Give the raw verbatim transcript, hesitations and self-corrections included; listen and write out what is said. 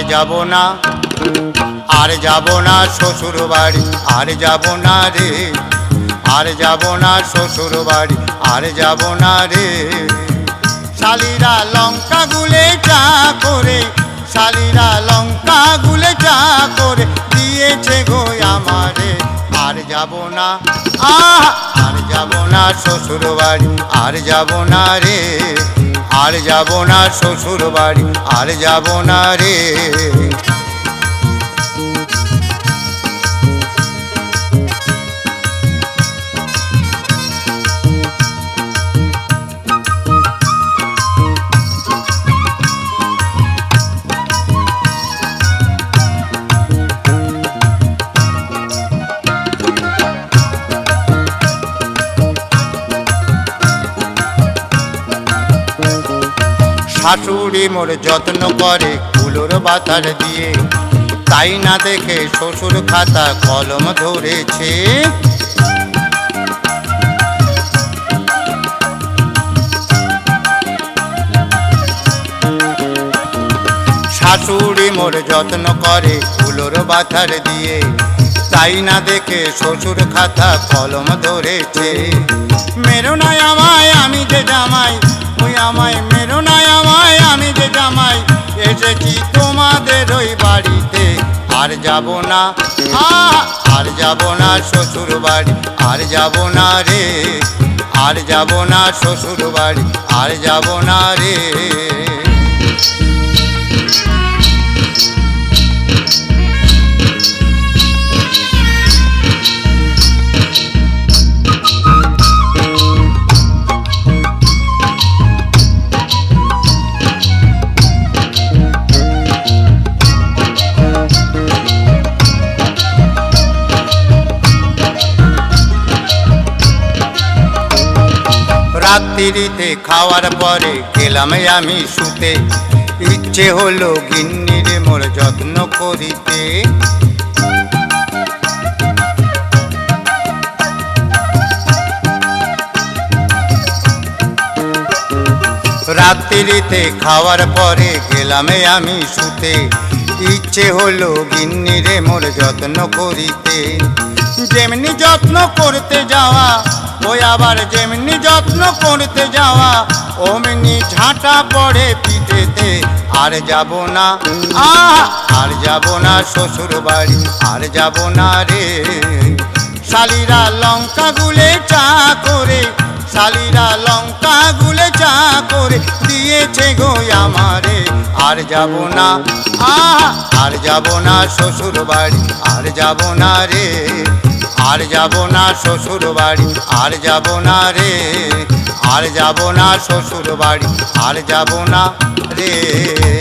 যাব না আর যাব না শ্বশুর বাড়ি আর যাব না রে আর যাব না শ্বশুর বাড়ি আর যাব না রে শালিরা লঙ্কা গুলে চা করে শালিরা লঙ্কা গুলে চা করে দিয়েছে গো আমারে আর যাব না আহ আর যাব না শ্বশুর বাড়ি আর যাব না রে আর যাব না শ্বশুর বাড়ি আর যাব না রে শাশুড়ি মোর যত্ন করে কুলোর বাতার দিয়ে তাই না দেখে শ্বশুর খাতা কলম ধরেছে শাশুড়ি মোর যত্ন করে কুলোর বাতার দিয়ে তাই না দেখে শ্বশুর খাতা কলম ধরেছে মেরো না আমায় আমি যে জামাই ওই আমায় মেরো না আমায় আমি যে জামাই এসেছি তোমাদের ওই বাড়িতে আর যাব না আর যাব না শ্বশুর বাড়ি আর যাব না রে আর যাব না শ্বশুর বাড়ি আর যাব না রে রাত্রিতে খাওয়ার পরে গেলাম আমি শুতে ইচ্ছে হলো গিন্নির মোর যত্ন করিতে রাত্রিতে খাওয়ার পরে গেলাম আমি শুতে ইচ্ছে হলো গিন্নির মোর যত্ন করিতে যেমনি যত্ন করতে যাওয়া ওই আবার যেমনি যত্ন করতে যাওয়া অমনি ঝাঁটা পড়ে পিঠেতে আর যাব না আহ আর যাব না শ্বশুর বাড়ি আর যাব না রে শালিরা লঙ্কা গুলে চা করে শালিরা লঙ্কা গুলে চা করে দিয়েছে গো আমারে আর যাব না আহ আর যাব না শ্বশুর বাড়ি আর যাব না রে আর যাব না শ্বশুর বাড়ি আর যাব না রে আর যাব না শ্বশুর বাড়ি আর যাব না রে